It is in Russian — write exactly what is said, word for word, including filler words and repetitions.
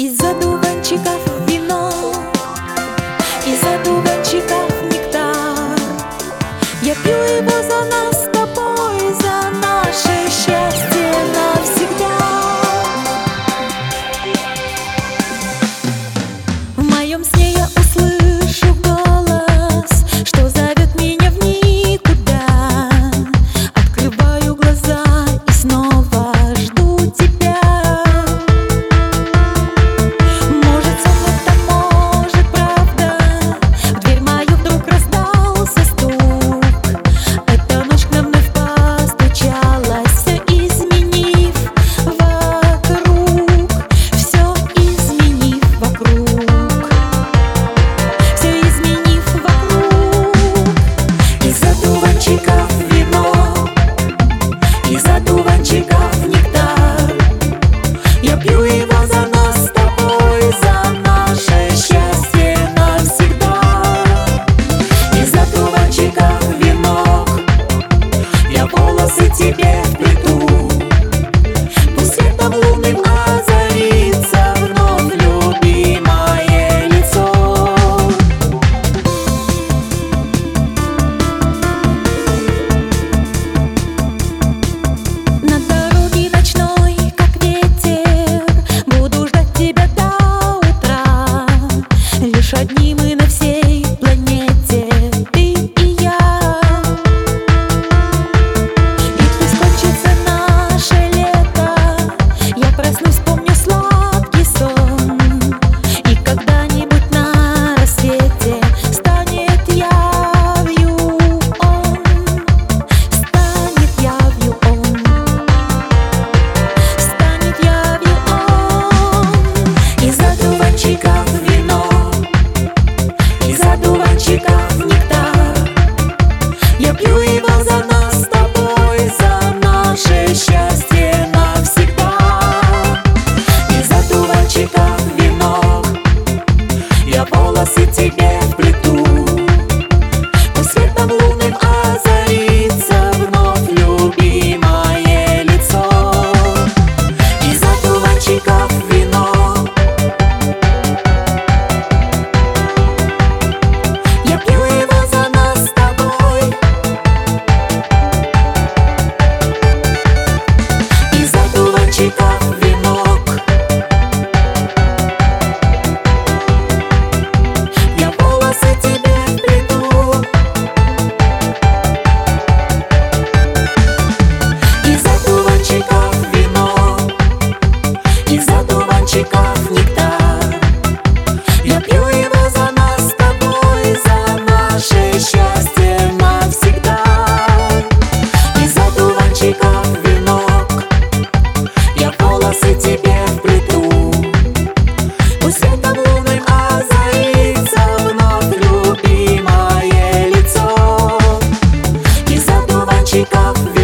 Из одуванчиков вино, из одуванчиков нектар. Я пью его за нас с тобой, за наше счастье навсегда. В моем сне я услышу голос, что зовет меня в никуда. Открываю глаза и снова жду тебя. Может, сон это, может, правда. В дверь мою вдруг раздался стук. Эта ночь к нам вновь постучалась, все изменив вокруг, все изменив вокруг. Все изменив вокруг. Из одуванчиков вино, из одуванчиков нектар. Я пью его за нас с тобой, за наше счастье навсегда. Из одуванчиков вино, я волосы тебе вплету. Пусть светом лунным озарится вновь любимое лицо. На дороге ночной, как ветер, буду ждать тебя до утра. Лишь одни мы на всей планете, ты и я. И пусть кончится наше лето, я проснусь, помню сладкий сон. И когда-нибудь на рассвете станет явью он, станет явью он, станет явью он. Из одуванчиков вино, из одуванчиков нектар. Я пью его за нас с тобой, за наше счастье навсегда. Из одуванчиков вино, я волосы тебе вплету. Пусть светом лунным озарится вновь любимое лицо. Из одуванчиков вино, я пью его за нас с тобой. Из одуванчиков венок, я волосы тебе вплету. Из одуванчиков вино, из одуванчиков нектар. Я пью его за нас с тобой, за наше счастье навсегда. Из одуванчиков венок, я волосы тебе вплету. Пусть светом лунным озарится вновь любимое лицо. Из одуванчиков венок.